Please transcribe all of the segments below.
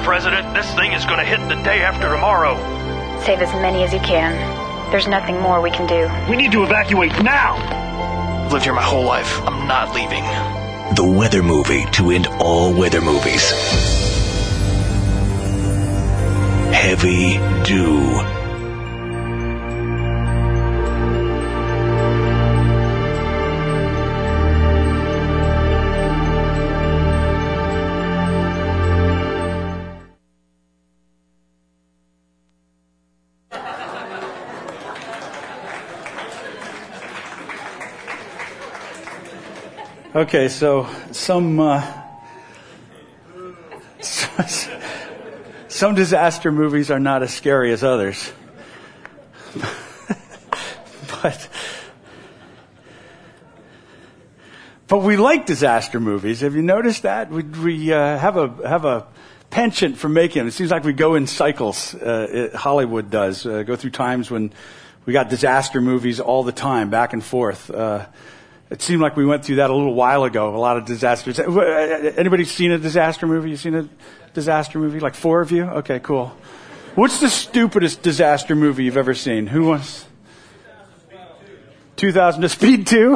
President. This thing is going to hit the day after tomorrow. Save as many as you can. There's nothing more we can do. We need to evacuate now. I've lived here my whole life. I'm not leaving. The weather movie to end all weather movies. Heavy Dew. Okay, so some disaster movies are not as scary as others, but we like disaster movies. Have you noticed that? We have a penchant for making them. It seems like we go in cycles. Hollywood does go through times when we got disaster movies all the time, back and forth. It seemed like we went through that a little while ago, a lot of disasters. Anybody seen a disaster movie? You seen a disaster movie? Like 4 of you? Okay, cool. What's the stupidest disaster movie you've ever seen? Who wants? 2000 to Speed 2?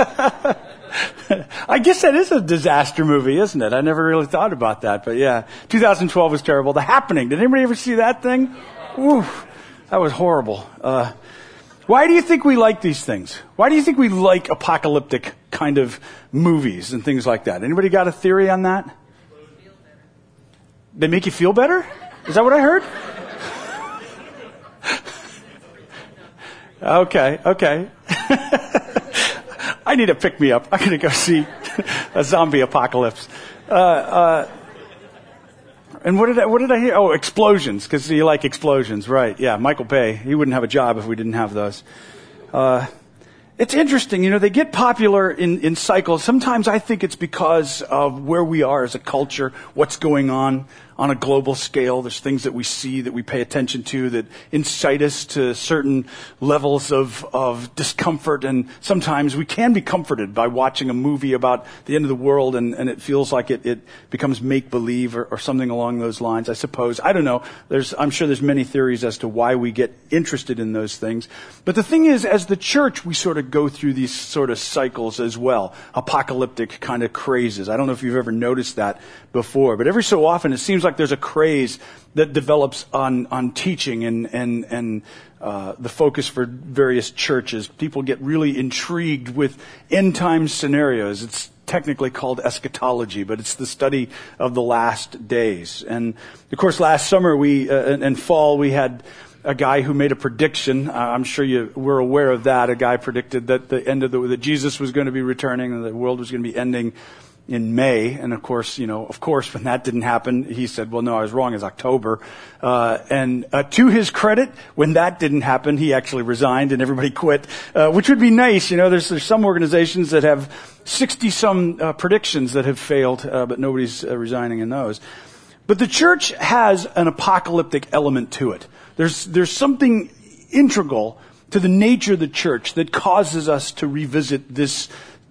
I guess that is a disaster movie, isn't it? I never really thought about that, but yeah. 2012 was terrible. The Happening. Did anybody ever see that thing? Oof, that was horrible. Why do you think we like these things? Why do you think we like apocalyptic kind of movies and things like that? Anybody got a theory on that? They make you feel better? Is that what I heard? Okay. I need a pick-me-up. I'm going to go see a zombie apocalypse. And what did I hear? Oh, explosions, because you like explosions, right? Yeah, Michael Bay. He wouldn't have a job if we didn't have those. It's interesting, they get popular in cycles. Sometimes I think it's because of where we are as a culture, what's going on a global scale. There's things that we see, that we pay attention to, that incite us to certain levels of discomfort. And sometimes we can be comforted by watching a movie about the end of the world, and it feels like it becomes make-believe or something along those lines, I suppose. I don't know. I'm sure there's many theories as to why we get interested in those things. But the thing is, as the church, we sort of go through these sort of cycles as well, apocalyptic kind of crazes. I don't know if you've ever noticed that before, but every so often it seems like there's a craze that develops on teaching and the focus for various churches. People get really intrigued with end time scenarios. It's technically called eschatology, but it's the study of the last days. And of course, last summer and fall we had a guy who made a prediction. I'm sure you were aware of that. A guy predicted that that Jesus was going to be returning and the world was going to be ending in May. And of course, when that didn't happen, he said, well, no, I was wrong. It's October. And to his credit, when that didn't happen, he actually resigned and everybody quit, which would be nice. There's some organizations that have 60 some predictions that have failed, but nobody's resigning in those. But the church has an apocalyptic element to it. There's something integral to the nature of the church that causes us to revisit this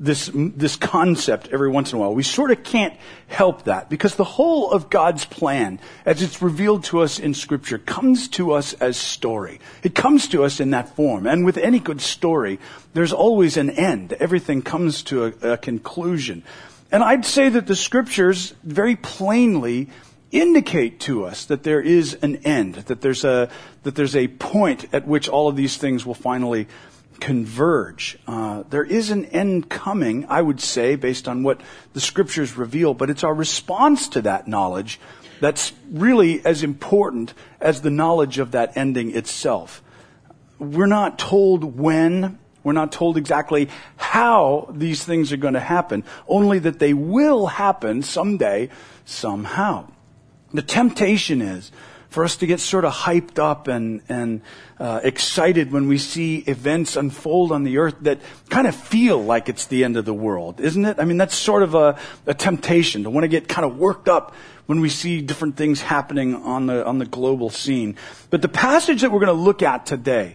concept every once in a while. We sort of can't help that because the whole of God's plan, as it's revealed to us in Scripture, comes to us as story. It comes to us in that form. And with any good story, there's always an end. Everything comes to a conclusion. And I'd say that the Scriptures very plainly indicate to us that there is an end, that there's a point at which all of these things will finally converge. There is an end coming, I would say, based on what the Scriptures reveal, but it's our response to that knowledge that's really as important as the knowledge of that ending itself. We're not told when, we're not told exactly how these things are going to happen, only that they will happen someday, somehow. The temptation is for us to get sort of hyped up and excited when we see events unfold on the earth that kind of feel like it's the end of the world, isn't it? I mean, that's sort of a temptation to want to get kind of worked up when we see different things happening on the global scene. But the passage that we're going to look at today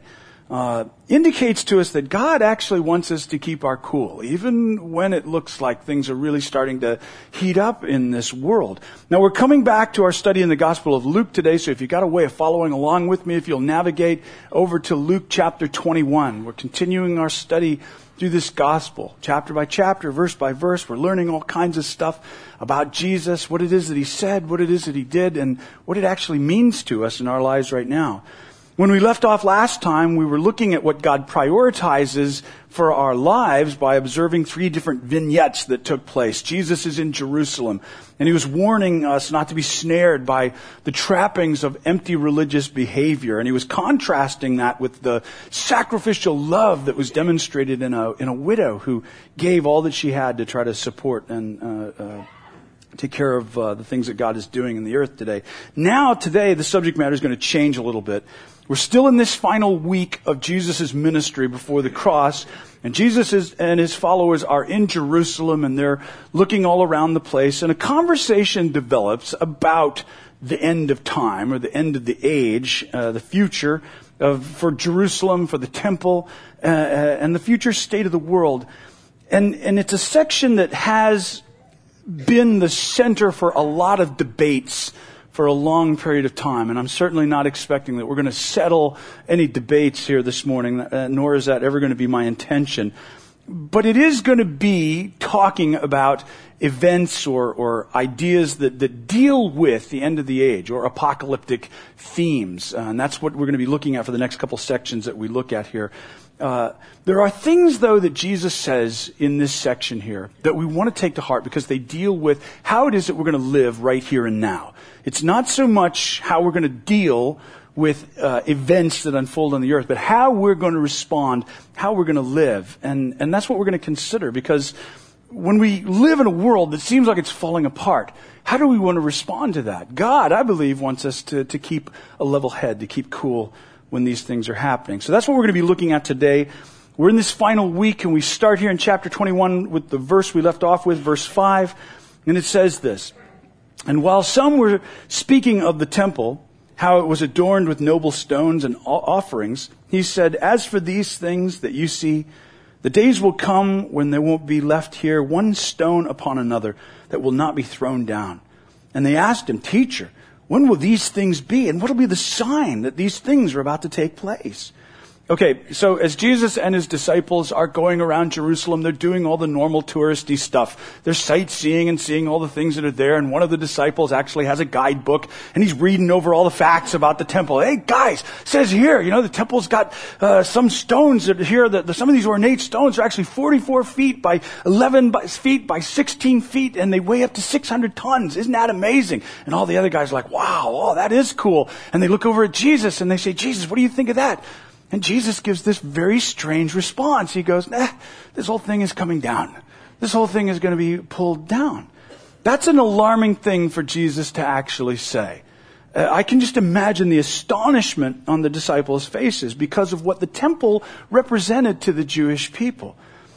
indicates to us that God actually wants us to keep our cool, even when it looks like things are really starting to heat up in this world. Now, we're coming back to our study in the Gospel of Luke today, so if you've got a way of following along with me, if you'll navigate over to Luke chapter 21. We're continuing our study through this Gospel, chapter by chapter, verse by verse. We're learning all kinds of stuff about Jesus, what it is that he said, what it is that he did, and what it actually means to us in our lives right now. When we left off last time, we were looking at what God prioritizes for our lives by observing 3 different vignettes that took place. Jesus is in Jerusalem, and he was warning us not to be snared by the trappings of empty religious behavior. And he was contrasting that with the sacrificial love that was demonstrated in a widow who gave all that she had to try to support and take care of the things that God is doing in the earth today. Now, today, the subject matter is going to change a little bit. We're still in this final week of Jesus' ministry before the cross, and Jesus and his followers are in Jerusalem, and they're looking all around the place, and a conversation develops about the end of time, or the end of the age, the future for Jerusalem, for the temple, and the future state of the world. And it's a section that has been the center for a lot of debates for a long period of time. And I'm certainly not expecting that we're going to settle any debates here this morning, nor is that ever going to be my intention. But it is going to be talking about events or ideas that deal with the end of the age or apocalyptic themes. And that's what we're going to be looking at for the next couple sections that we look at here. There are things, though, that Jesus says in this section here that we want to take to heart because they deal with how it is that we're going to live right here and now. It's not so much how we're going to deal with events that unfold on the earth, but how we're going to respond, how we're going to live. And that's what we're going to consider, because when we live in a world that seems like it's falling apart, how do we want to respond to that? God, I believe, wants us to keep a level head, to keep cool when these things are happening. So that's what we're going to be looking at today. We're in this final week, and we start here in chapter 21 with the verse we left off with, verse 5. And it says this: "And while some were speaking of the temple, how it was adorned with noble stones and offerings, he said, 'As for these things that you see, the days will come when there won't be left here one stone upon another that will not be thrown down.' And they asked him, 'Teacher, when will these things be? And what will be the sign that these things are about to take place?'" Okay, so as Jesus and his disciples are going around Jerusalem, they're doing all the normal touristy stuff. They're sightseeing and seeing all the things that are there. And one of the disciples actually has a guidebook, and he's reading over all the facts about the temple. "Hey, guys, it says here, the temple's got some stones that are here. Some of these ornate stones are actually 44 feet by 11 feet by 16 feet, and they weigh up to 600 tons. Isn't that amazing?" And all the other guys are like, "Wow, oh, that is cool." And they look over at Jesus, and they say, "Jesus, what do you think of that?" And Jesus gives this very strange response. He goes, "This whole thing is coming down. This whole thing is going to be pulled down." That's an alarming thing for Jesus to actually say. I can just imagine the astonishment on the disciples' faces because of what the temple represented to the Jewish people.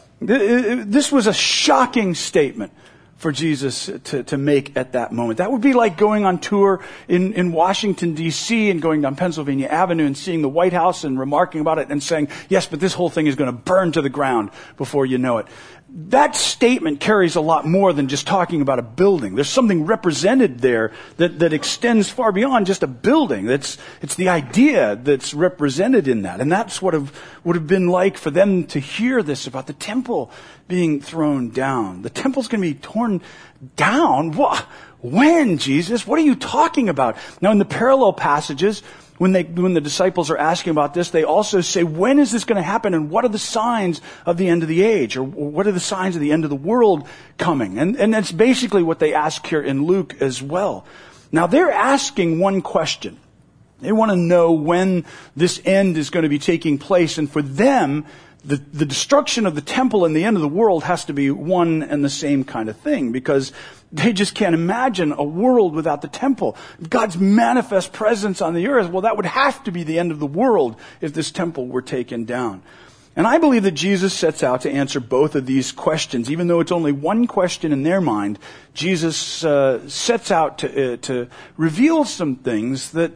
This was a shocking statement for Jesus to make at that moment. That would be like going on tour in Washington, D.C. and going down Pennsylvania Avenue and seeing the White House and remarking about it and saying, "Yes, but this whole thing is going to burn to the ground before you know it." That statement carries a lot more than just talking about a building. There's something represented there that extends far beyond just a building. It's the idea that's represented in that. And that's what would have been like for them to hear this about the temple being thrown down. The temple's going to be torn down? When, Jesus? What are you talking about? Now, in the parallel passages, when the disciples are asking about this, they also say, when is this going to happen? And what are the signs of the end of the age? Or what are the signs of the end of the world coming? And that's basically what they ask here in Luke as well. Now, they're asking one question. They want to know when this end is going to be taking place. And for them, the destruction of the temple and the end of the world has to be one and the same kind of thing, because they just can't imagine a world without the temple. God's manifest presence on the earth, well, that would have to be the end of the world if this temple were taken down. And I believe that Jesus sets out to answer both of these questions. Even though it's only one question in their mind, Jesus sets out to reveal some things that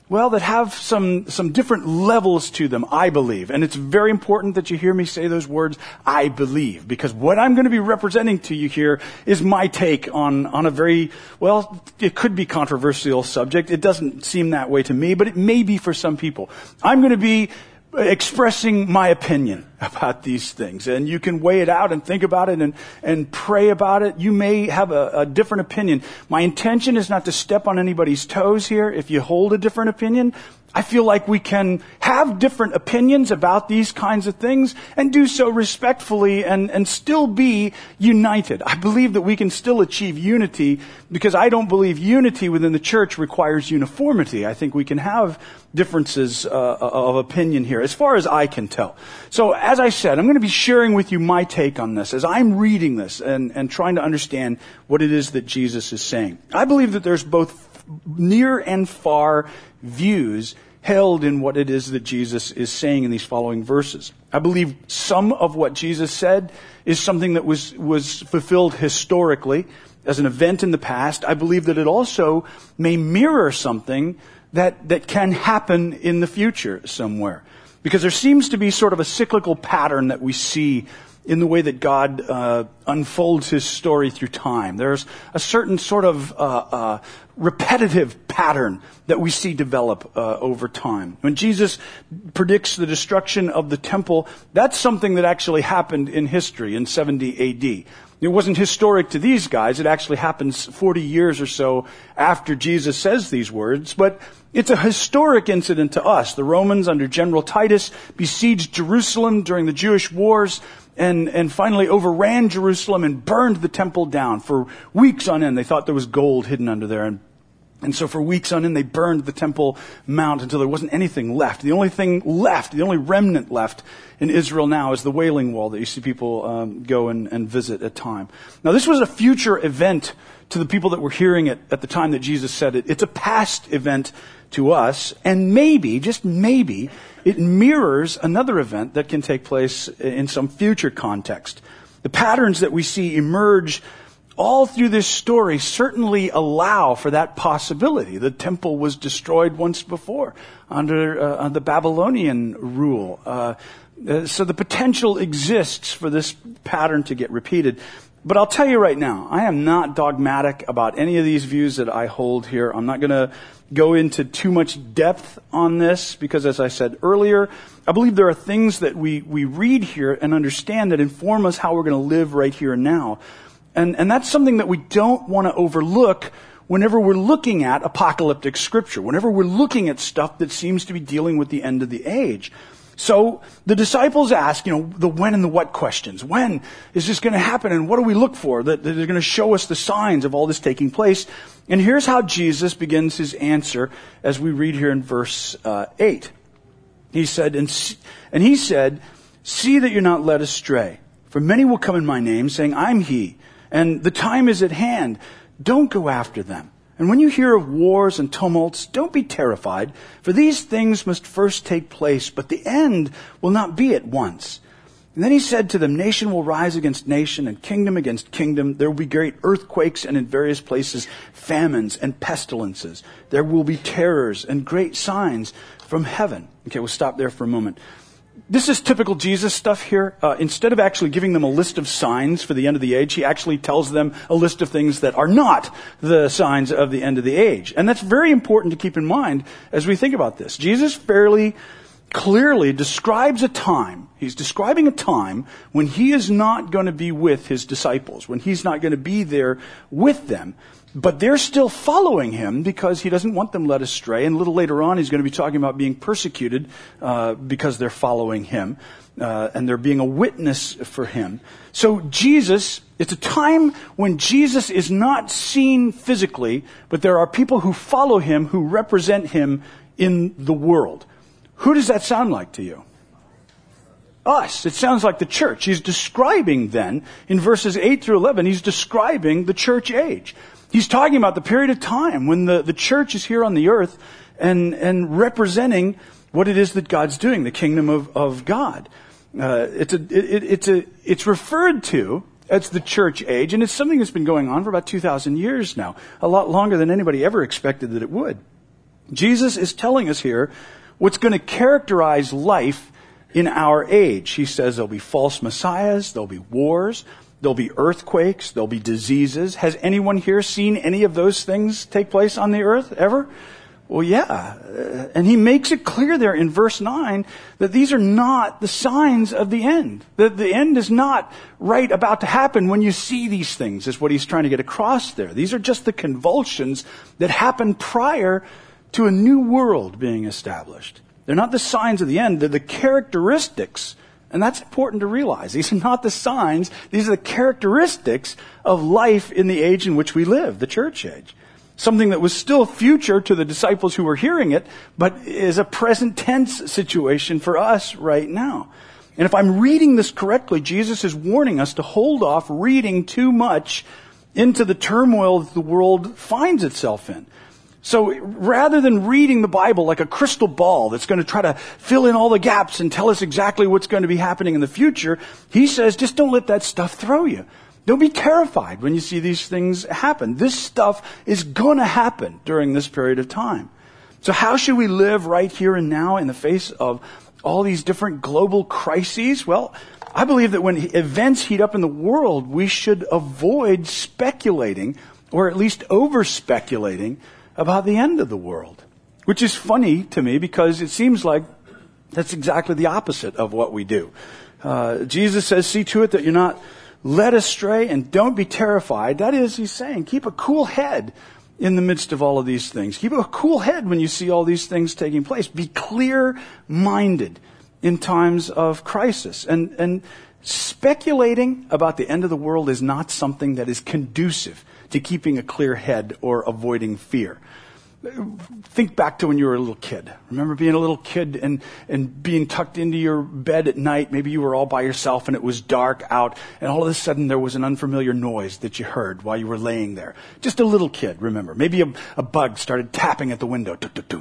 well, that have some different levels to them, I believe. And it's very important that you hear me say those words, I believe, because what I'm going to be representing to you here is my take on a very, well, it could be controversial subject. It doesn't seem that way to me, but it may be for some people. I'm going to be expressing my opinion about these things. And you can weigh it out and think about it and pray about it. You may have a different opinion. My intention is not to step on anybody's toes here. If you hold a different opinion, I feel like we can have different opinions about these kinds of things and do so respectfully and still be united. I believe that we can still achieve unity because I don't believe unity within the church requires uniformity. I think we can have differences of opinion here, as far as I can tell. So, as I said, I'm going to be sharing with you my take on this as I'm reading this and trying to understand what it is that Jesus is saying. I believe that there's both near and far views held in what it is that Jesus is saying in these following verses. I believe some of what Jesus said is something that was fulfilled historically as an event in the past. I believe that it also may mirror something that can happen in the future somewhere. Because there seems to be sort of a cyclical pattern that we see in the way that God unfolds his story through time. There's a certain sort of repetitive pattern that we see develop over time. When Jesus predicts the destruction of the temple, that's something that actually happened in history in 70 AD. It wasn't historic to these guys. It actually happens 40 years or so after Jesus says these words, but it's a historic incident to us. The Romans under General Titus besieged Jerusalem during the Jewish wars and finally overran Jerusalem and burned the temple down. For weeks on end, they thought there was gold hidden under there. And so for weeks on end, they burned the Temple Mount until there wasn't anything left. The only thing left, the only remnant left in Israel now is the Wailing Wall that you see people go and visit at time. Now, this was a future event to the people that were hearing it at the time that Jesus said it. It's a past event to us, and maybe, just maybe, it mirrors another event that can take place in some future context. The patterns that we see emerge all through this story certainly allow for that possibility. The temple was destroyed once before under the Babylonian rule. So the potential exists for this pattern to get repeated. But I'll tell you right now, I am not dogmatic about any of these views that I hold here. I'm not going to go into too much depth on this because, as I said earlier, I believe there are things that we read here and understand that inform us how we're going to live right here and now. And that's something that we don't want to overlook whenever we're looking at apocalyptic scripture, whenever we're looking at stuff that seems to be dealing with the end of the age. So the disciples ask, the when and the what questions. When is this going to happen? And what do we look for? That they're going to show us the signs of all this taking place. And here's how Jesus begins his answer as we read here in verse 8. He said, and he said, "See that you're not led astray. For many will come in my name, saying, 'I'm he.' And the time is at hand. Don't go after them. And when you hear of wars and tumults, don't be terrified, for these things must first take place, but the end will not be at once." And then he said to them, "Nation will rise against nation and kingdom against kingdom. There will be great earthquakes and in various places famines and pestilences. There will be terrors and great signs from heaven." Okay, we'll stop there for a moment. This is typical Jesus stuff here. Instead of actually giving them a list of signs for the end of the age, he actually tells them a list of things that are not the signs of the end of the age. And that's very important to keep in mind as we think about this. Jesus fairly clearly describes a time. He's describing a time when he is not going to be with his disciples, when he's not going to be there with them. But they're still following him because he doesn't want them led astray. And a little later on, he's going to be talking about being persecuted because they're following him. And they're being a witness for him. So Jesus, it's a time when Jesus is not seen physically, but there are people who follow him, who represent him in the world. Who does that sound like to you? Us. It sounds like the church. He's describing then, in verses 8 through 11, he's describing the church age. He's talking about the period of time when the church is here on the earth and representing what it is that God's doing, the kingdom of God. It's referred to as the church age, and it's something that's been going on for about 2,000 years now, a lot longer than anybody ever expected that it would. Jesus is telling us here what's going to characterize life in our age. He says there'll be false messiahs, there'll be wars, there'll be earthquakes, there'll be diseases. Has anyone here seen any of those things take place on the earth ever? Well, yeah. And he makes it clear there in verse 9 that these are not the signs of the end. That the end is not right about to happen when you see these things, is what he's trying to get across there. These are just the convulsions that happen prior to a new world being established. They're not the signs of the end. They're the characteristics. And that's important to realize. These are not the signs. These are the characteristics of life in the age in which we live, the church age. Something that was still future to the disciples who were hearing it, but is a present tense situation for us right now. And if I'm reading this correctly, Jesus is warning us to hold off reading too much into the turmoil that the world finds itself in. So rather than reading the Bible like a crystal ball that's going to try to fill in all the gaps and tell us exactly what's going to be happening in the future, he says, just don't let that stuff throw you. Don't be terrified when you see these things happen. This stuff is going to happen during this period of time. So how should we live right here and now in the face of all these different global crises? Well, I believe that when events heat up in the world, we should avoid speculating, or at least over-speculating, about the end of the world. Which is funny to me because it seems like that's exactly the opposite of what we do. Jesus says, see to it that you're not led astray and don't be terrified. That is, he's saying, keep a cool head in the midst of all of these things. Keep a cool head when you see all these things taking place. Be clear-minded in times of crisis. And speculating about the end of the world is not something that is conducive to keeping a clear head or avoiding fear. Think back to when you were a little kid. Remember being a little kid and being tucked into your bed at night. Maybe you were all by yourself and it was dark out, and all of a sudden there was an unfamiliar noise that you heard while you were laying there. Just a little kid, remember. Maybe a bug started tapping at the window.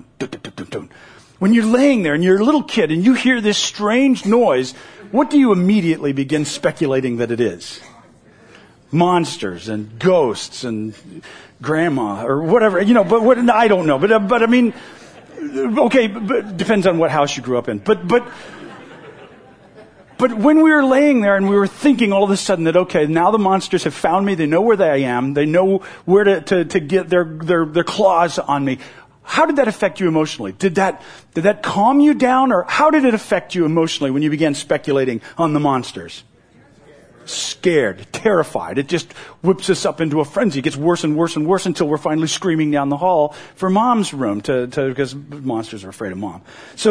When you're laying there and you're a little kid and you hear this strange noise, what do you immediately begin speculating that it is? Monsters and ghosts and grandma or whatever, but what, I don't know. But I mean, okay, but depends on what house you grew up in. But when we were laying there and we were thinking all of a sudden that, okay, now the monsters have found me, they know where I am, they know where to get their claws on me. How did that affect you emotionally? Did that calm you down, or how did it affect you emotionally when you began speculating on the monsters? Scared, terrified. It just whips us up into a frenzy. It gets worse and worse and worse until we're finally screaming down the hall for mom's room because monsters are afraid of mom. So,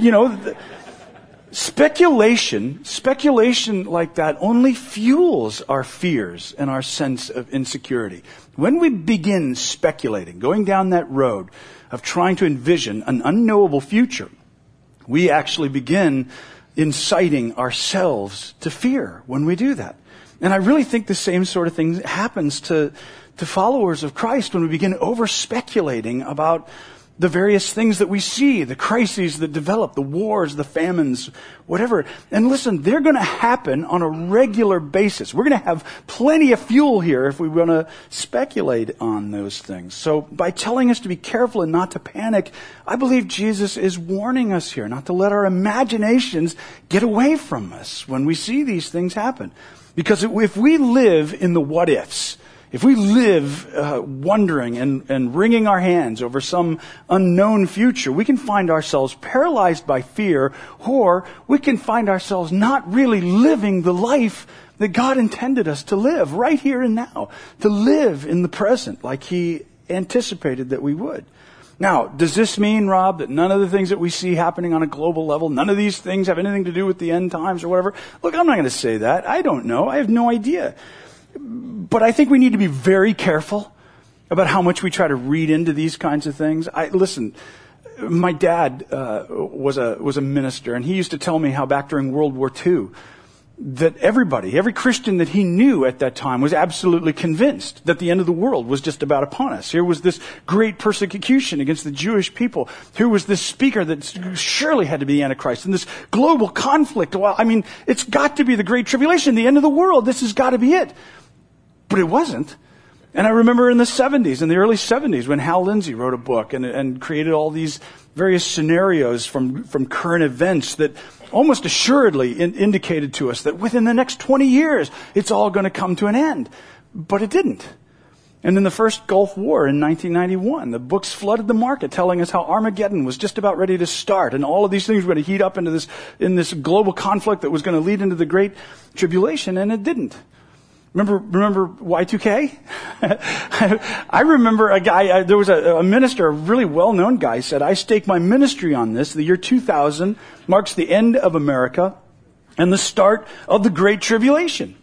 speculation like that only fuels our fears and our sense of insecurity. When we begin speculating, going down that road of trying to envision an unknowable future, we actually begin inciting ourselves to fear when we do that. And I really think the same sort of thing happens to followers of Christ when we begin over-speculating about the various things that we see, the crises that develop, the wars, the famines, whatever. And listen, they're going to happen on a regular basis. We're going to have plenty of fuel here if we want to speculate on those things. So by telling us to be careful and not to panic, I believe Jesus is warning us here not to let our imaginations get away from us when we see these things happen. Because if we live in the what-ifs, if we live wondering and wringing our hands over some unknown future, we can find ourselves paralyzed by fear, or we can find ourselves not really living the life that God intended us to live right here and now, to live in the present like He anticipated that we would. Now, does this mean, Rob, that none of the things that we see happening on a global level, none of these things have anything to do with the end times or whatever? Look, I'm not going to say that. I don't know. I have no idea. But I think we need to be very careful about how much we try to read into these kinds of things. Listen, my dad was a minister, and he used to tell me how back during World War II, that every Christian that he knew at that time was absolutely convinced that the end of the world was just about upon us. Here was this great persecution against the Jewish people. Here was this speaker that surely had to be the Antichrist, and this global conflict. Well, I mean, it's got to be the Great Tribulation, the end of the world. This has got to be it. But it wasn't. And I remember in the 70s, in the early 70s, when Hal Lindsey wrote a book and created all these various scenarios from current events that almost assuredly indicated to us that within the next 20 years, it's all going to come to an end. But it didn't. And in the first Gulf War in 1991, the books flooded the market telling us how Armageddon was just about ready to start, and all of these things were going to heat up into this global conflict that was going to lead into the Great Tribulation, and it didn't. Remember Y2K? I remember a guy, there was a minister, a really well-known guy, said, I stake my ministry on this. The year 2000 marks the end of America and the start of the Great Tribulation.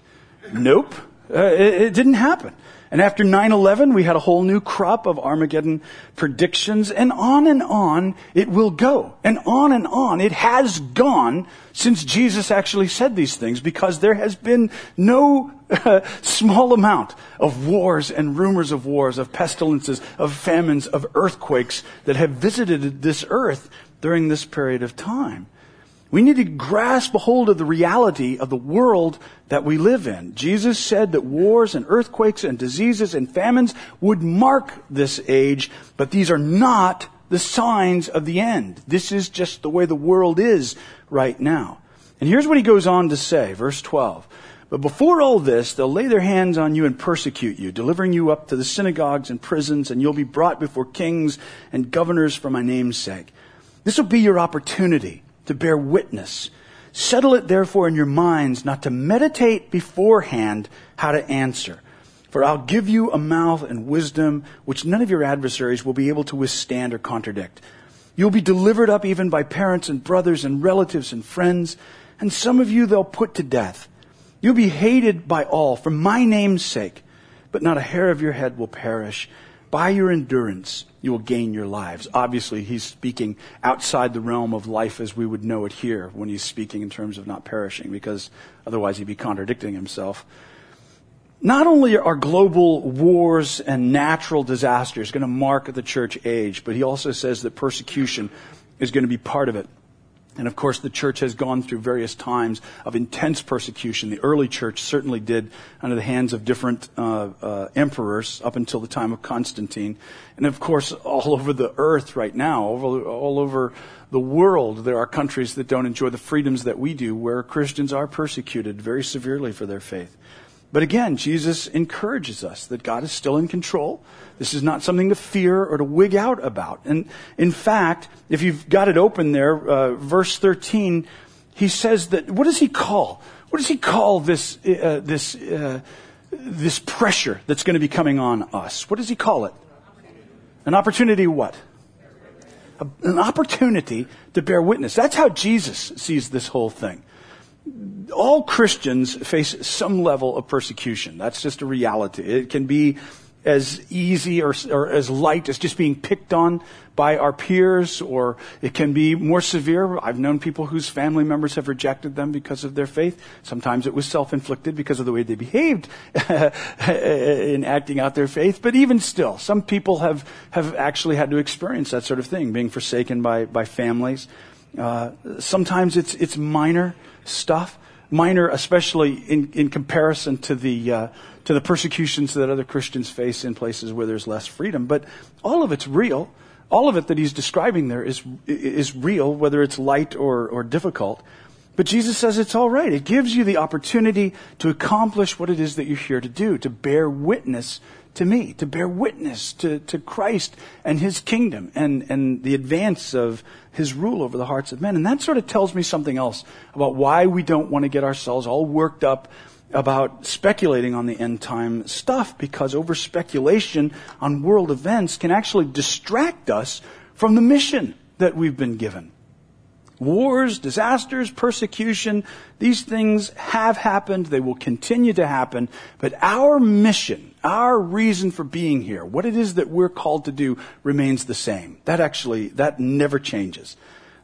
Nope. It didn't happen. And after 9/11, we had a whole new crop of Armageddon predictions, and on it will go. And on it has gone since Jesus actually said these things, because there has been no small amount of wars and rumors of wars, of pestilences, of famines, of earthquakes that have visited this earth during this period of time. We need to grasp a hold of the reality of the world that we live in. Jesus said that wars and earthquakes and diseases and famines would mark this age, but these are not the signs of the end. This is just the way the world is right now. And here's what he goes on to say, verse 12. But before all this, they'll lay their hands on you and persecute you, delivering you up to the synagogues and prisons, and you'll be brought before kings and governors for my name's sake. This will be your opportunity to bear witness. Settle it therefore in your minds not to meditate beforehand how to answer. For I'll give you a mouth and wisdom which none of your adversaries will be able to withstand or contradict. You'll be delivered up even by parents and brothers and relatives and friends, and some of you they'll put to death. You'll be hated by all for my name's sake, but not a hair of your head will perish. By your endurance, you will gain your lives. Obviously, he's speaking outside the realm of life as we would know it here when he's speaking in terms of not perishing, because otherwise he'd be contradicting himself. Not only are global wars and natural disasters going to mark the church age, but he also says that persecution is going to be part of it. And of course, the church has gone through various times of intense persecution. The early church certainly did under the hands of different emperors up until the time of Constantine. And of course, all over the earth right now, all over the world, there are countries that don't enjoy the freedoms that we do, where Christians are persecuted very severely for their faith. But again, Jesus encourages us that God is still in control. This is not something to fear or to wig out about. And in fact, if you've got it open there, verse 13, he says that, what does he call this pressure that's going to be coming on us? What does he call it? An opportunity what? An opportunity to bear witness. That's how Jesus sees this whole thing. All Christians face some level of persecution. That's just a reality. It can be as easy or as light as just being picked on by our peers, or it can be more severe. I've known people whose family members have rejected them because of their faith. Sometimes it was self-inflicted because of the way they behaved in acting out their faith. But even still, some people have actually had to experience that sort of thing, being forsaken by families. Sometimes it's minor stuff, minor especially in comparison to the persecutions that other Christians face in places where there's less freedom. But all of it's real. All of it that he's describing there is real, whether it's light or difficult. But Jesus says it's all right. It gives you the opportunity to accomplish what it is that you're here to do, to bear witness to me, to bear witness to Christ and his kingdom and the advance of his rule over the hearts of men. And that sort of tells me something else about why we don't want to get ourselves all worked up about speculating on the end time stuff, because over speculation on world events can actually distract us from the mission that we've been given. Wars, disasters, persecution, these things have happened. They will continue to happen. But our mission, our reason for being here, what it is that we're called to do, remains the same. That never changes.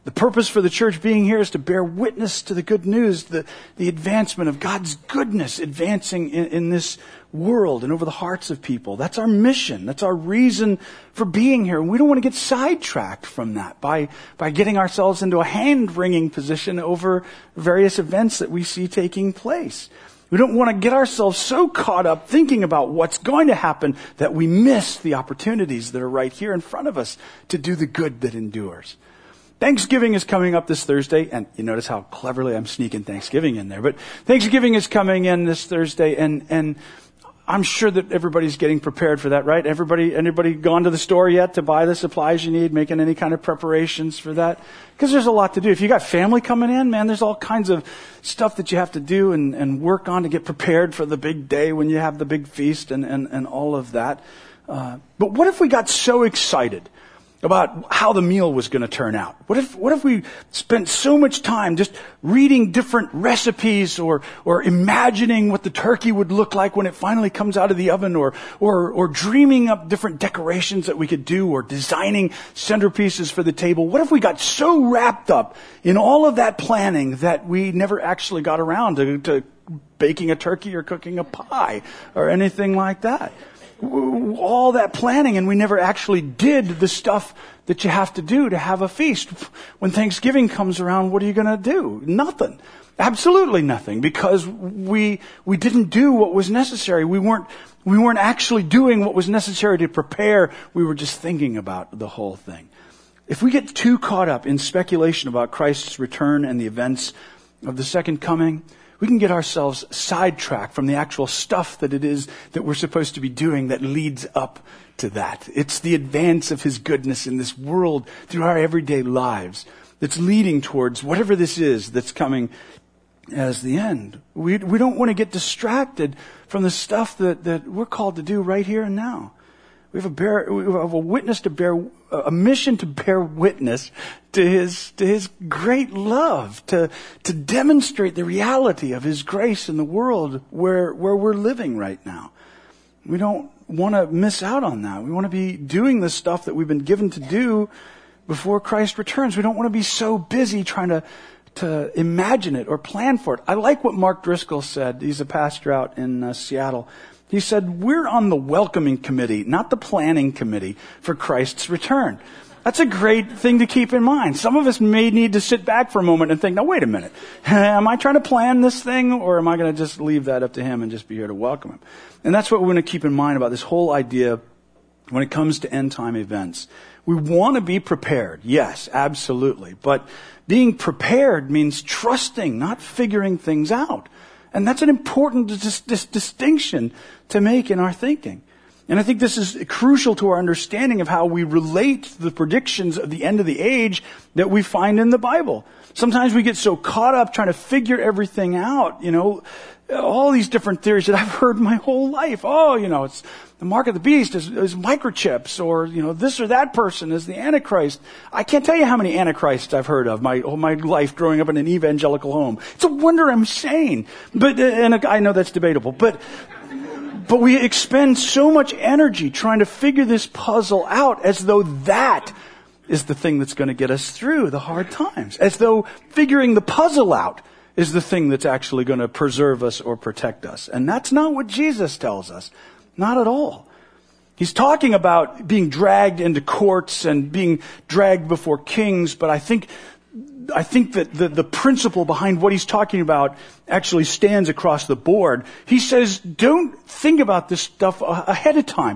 The purpose for the church being here is to bear witness to the good news, the advancement of God's goodness advancing in this world and over the hearts of people. That's our mission. That's our reason for being here. And we don't want to get sidetracked from that by getting ourselves into a hand-wringing position over various events that we see taking place. We don't want to get ourselves so caught up thinking about what's going to happen that we miss the opportunities that are right here in front of us to do the good that endures. Thanksgiving is coming up this Thursday, and you notice how cleverly I'm sneaking Thanksgiving in there. But Thanksgiving is coming in this Thursday, and I'm sure that everybody's getting prepared for that, right? Anybody gone to the store yet to buy the supplies you need, making any kind of preparations for that? Because there's a lot to do. If you got family coming in, man, there's all kinds of stuff that you have to do and work on to get prepared for the big day when you have the big feast and all of that. But what if we got so excited about how the meal was going to turn out? What if we spent so much time just reading different recipes or imagining what the turkey would look like when it finally comes out of the oven or dreaming up different decorations that we could do or designing centerpieces for the table? What if we got so wrapped up in all of that planning that we never actually got around to baking a turkey or cooking a pie or anything like that? All that planning, and we never actually did the stuff that you have to do to have a feast. When Thanksgiving comes around, what are you going to do? Nothing. Absolutely nothing, because we didn't do what was necessary. We weren't actually doing what was necessary to prepare. We were just thinking about the whole thing. If we get too caught up in speculation about Christ's return and the events of the second coming, we can get ourselves sidetracked from the actual stuff that it is that we're supposed to be doing that leads up to that. It's the advance of His goodness in this world through our everyday lives that's leading towards whatever this is that's coming as the end. We don't want to get distracted from the stuff that we're called to do right here and now. We have a mission to bear witness to His great love, to demonstrate the reality of His grace in the world where we're living right now. We don't want to miss out on that. We want to be doing the stuff that we've been given to do before Christ returns. We don't want to be so busy trying to imagine it or plan for it. I like what Mark Driscoll said. He's a pastor out in Seattle. He said, we're on the welcoming committee, not the planning committee for Christ's return. That's a great thing to keep in mind. Some of us may need to sit back for a moment and think, now wait a minute. Am I trying to plan this thing, or am I going to just leave that up to Him and just be here to welcome Him? And that's what we want to keep in mind about this whole idea when it comes to end time events. We want to be prepared. Yes, absolutely. But being prepared means trusting, not figuring things out. And that's an important distinction to make in our thinking. And I think this is crucial to our understanding of how we relate to the predictions of the end of the age that we find in the Bible. Sometimes we get so caught up trying to figure everything out, all these different theories that I've heard my whole life. It's the mark of the beast is microchips, or, this or that person is the Antichrist. I can't tell you how many Antichrists I've heard of my life growing up in an evangelical home. It's a wonder I'm sane. And I know that's debatable, but we expend so much energy trying to figure this puzzle out as though that is the thing that's going to get us through the hard times. As though figuring the puzzle out is the thing that's actually going to preserve us or protect us. And that's not what Jesus tells us. Not at all. He's talking about being dragged into courts and being dragged before kings, but I think that the principle behind what he's talking about actually stands across the board. He says, don't think about this stuff ahead of time.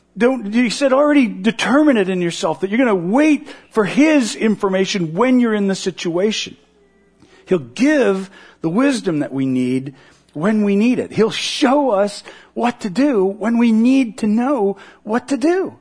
He said, already determine it in yourself that you're going to wait for His information when you're in the situation. He'll give the wisdom that we need when we need it. He'll show us what to do when we need to know what to do.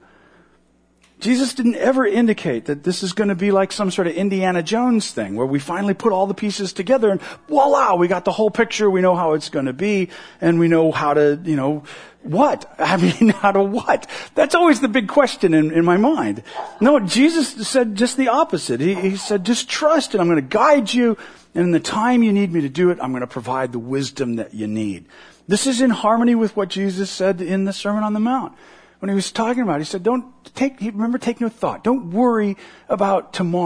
Jesus didn't ever indicate that this is going to be like some sort of Indiana Jones thing where we finally put all the pieces together and voila, we got the whole picture, we know how it's going to be, and we know how to, what? How to what? That's always the big question in my mind. No, Jesus said just the opposite. He said, just trust, and I'm going to guide you, and in the time you need me to do it, I'm going to provide the wisdom that you need. This is in harmony with what Jesus said in the Sermon on the Mount. When he was talking about it, he said, remember, take no thought. Don't worry about tomorrow.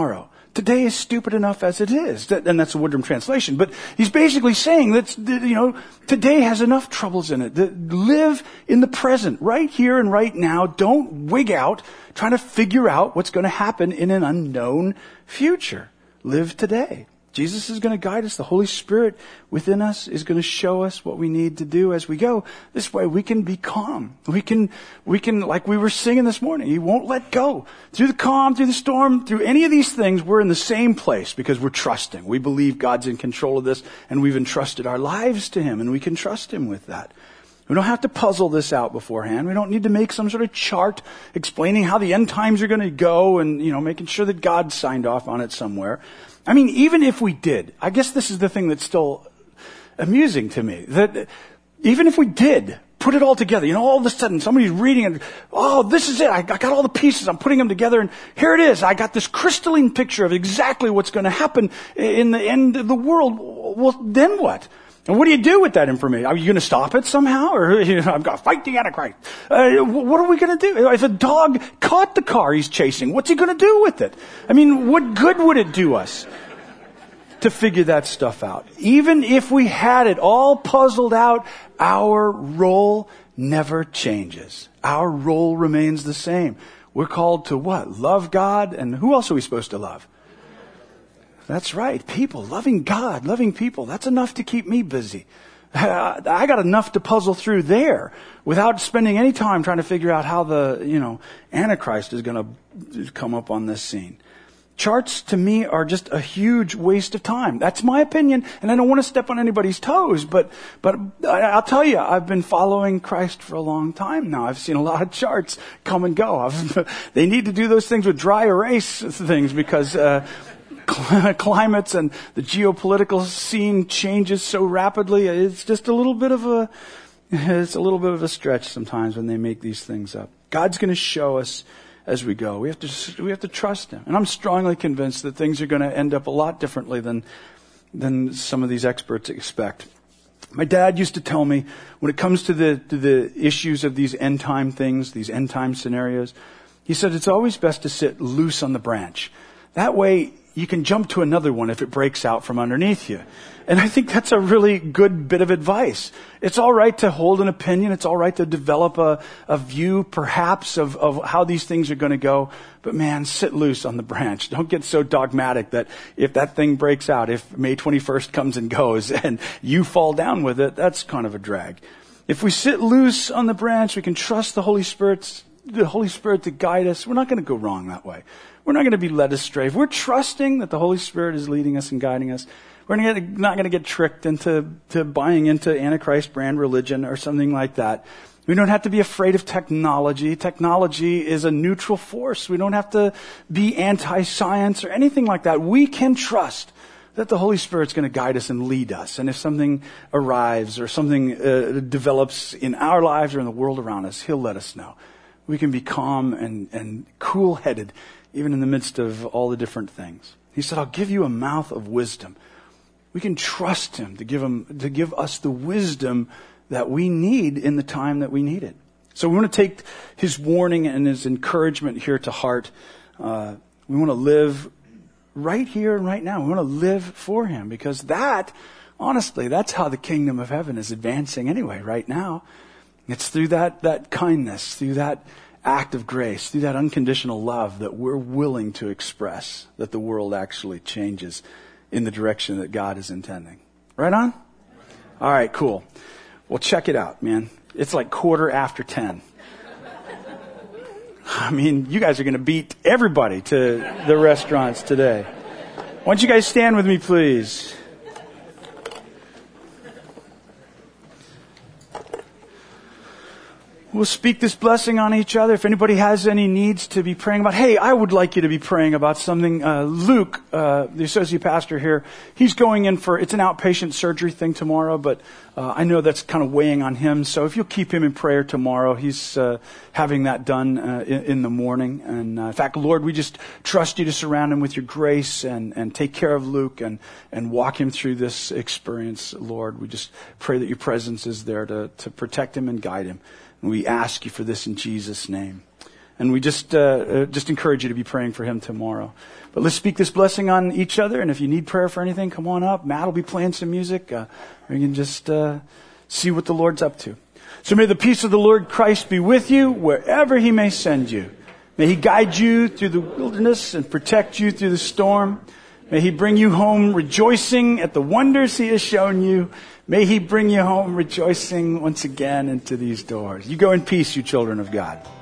Today is stupid enough as it is. And that's a Woodrum translation. But he's basically saying that, today has enough troubles in it. Live in the present, right here and right now. Don't wig out trying to figure out what's going to happen in an unknown future. Live today. Jesus is going to guide us. The Holy Spirit within us is going to show us what we need to do as we go. This way we can be calm. We can, like we were singing this morning, He won't let go. Through the calm, through the storm, through any of these things, we're in the same place because we're trusting. We believe God's in control of this, and we've entrusted our lives to Him, and we can trust Him with that. We don't have to puzzle this out beforehand. We don't need to make some sort of chart explaining how the end times are going to go and, making sure that God signed off on it somewhere. I mean, even if we did, I guess this is the thing that's still amusing to me, that even if we did put it all together, all of a sudden somebody's reading and, oh, this is it. I got all the pieces. I'm putting them together and here it is. I got this crystalline picture of exactly what's going to happen in the end of the world. Well, then what? And what do you do with that information? Are you going to stop it somehow? Or, I've got to fight the Antichrist. What are we going to do? If a dog caught the car he's chasing, what's he going to do with it? I mean, what good would it do us to figure that stuff out? Even if we had it all puzzled out, our role never changes. Our role remains the same. We're called to what? Love God. And who else are we supposed to love? That's right. People, loving God, loving people. That's enough to keep me busy. I got enough to puzzle through there without spending any time trying to figure out how the, Antichrist is going to come up on this scene. Charts to me are just a huge waste of time. That's my opinion, and I don't want to step on anybody's toes, but I'll tell you, I've been following Christ for a long time now. I've seen a lot of charts come and go. They need to do those things with dry erase things because climates and the geopolitical scene changes so rapidly. It's just a little bit of a stretch sometimes when they make these things up. God's going to show us as we go. We have to trust Him. And I'm strongly convinced that things are going to end up a lot differently than some of these experts expect. My dad used to tell me, when it comes to the issues of these end time things, these end time scenarios, he said it's always best to sit loose on the branch. That way you can jump to another one if it breaks out from underneath you. And I think that's a really good bit of advice. It's all right to hold an opinion. It's all right to develop a view, perhaps, of how these things are going to go. But man, sit loose on the branch. Don't get so dogmatic that if that thing breaks out, if May 21st comes and goes and you fall down with it, that's kind of a drag. If we sit loose on the branch, we can trust the Holy Spirit to guide us. We're not going to go wrong that way. We're not going to be led astray. If we're trusting that the Holy Spirit is leading us and guiding us, we're not going to get tricked into buying into Antichrist brand religion or something like that. We don't have to be afraid of technology. Technology is a neutral force. We don't have to be anti-science or anything like that. We can trust that the Holy Spirit's going to guide us and lead us. And if something arrives or something develops in our lives or in the world around us, He'll let us know. We can be calm and cool-headed even in the midst of all the different things. He said, I'll give you a mouth of wisdom. We can trust Him to give us the wisdom that we need in the time that we need it. So we want to take His warning and His encouragement here to heart. We want to live right here and right now. We want to live for Him because honestly, that's how the kingdom of heaven is advancing anyway right now. It's through that kindness, through that act of grace, through that unconditional love that we're willing to express, that the world actually changes in the direction that God is intending. Right on? All right, cool. Well, check it out, man. It's like 10:15. I mean, you guys are going to beat everybody to the restaurants today. Why don't you guys stand with me, please? We'll speak this blessing on each other. If anybody has any needs to be praying about, hey, I would like you to be praying about something. Luke, the associate pastor here, he's going in it's an outpatient surgery thing tomorrow, but I know that's kind of weighing on him. So if you'll keep him in prayer tomorrow, he's having that done in the morning. And in fact, Lord, we just trust you to surround him with your grace and take care of Luke and walk him through this experience, Lord. We just pray that your presence is there to protect him and guide him. And we ask you for this in Jesus' name. And we just encourage you to be praying for him tomorrow. But let's speak this blessing on each other. And if you need prayer for anything, come on up. Matt will be playing some music. We can just see what the Lord's up to. So may the peace of the Lord Christ be with you wherever he may send you. May he guide you through the wilderness and protect you through the storm. May he bring you home rejoicing at the wonders he has shown you. May he bring you home rejoicing once again into these doors. You go in peace, you children of God.